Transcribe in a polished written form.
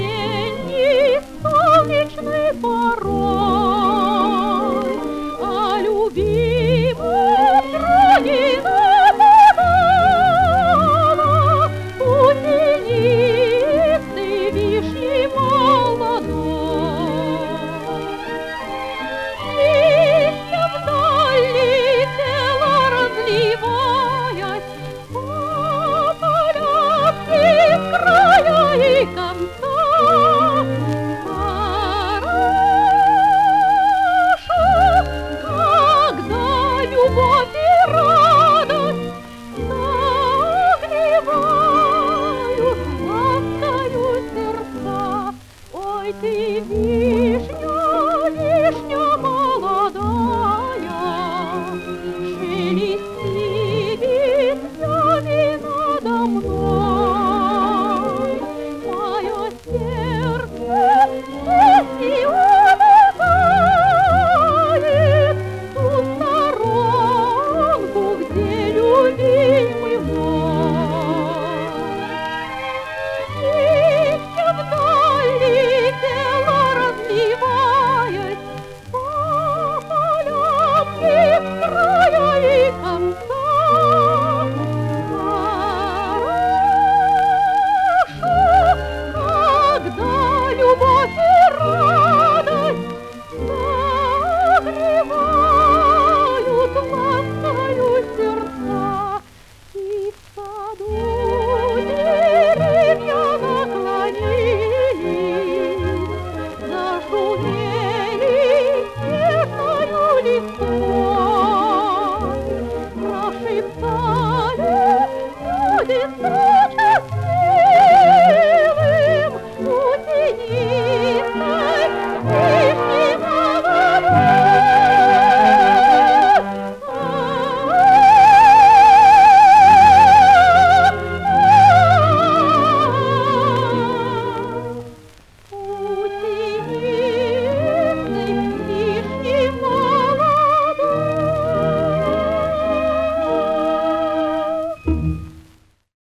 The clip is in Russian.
осенний солнечный порой, о любимом троне напевала у тенистой вишни молодой. Листья вдаль летела, разливаясь по полям без края и конца. Хорошо, когда любовь и радость согревают ласкою сердца. Ой, ты вишня, вишня молодая, шелести ветвями надо мной. Мое сердце песней улетает в ту сторонку, где любимый мой. Листья вдаль летела, разливаясь по полям без края и конца. Когда любовь и радость согревают ласкою сердца, и в саду деревья наклонились, зашумели снежною листвой, прошептали люди.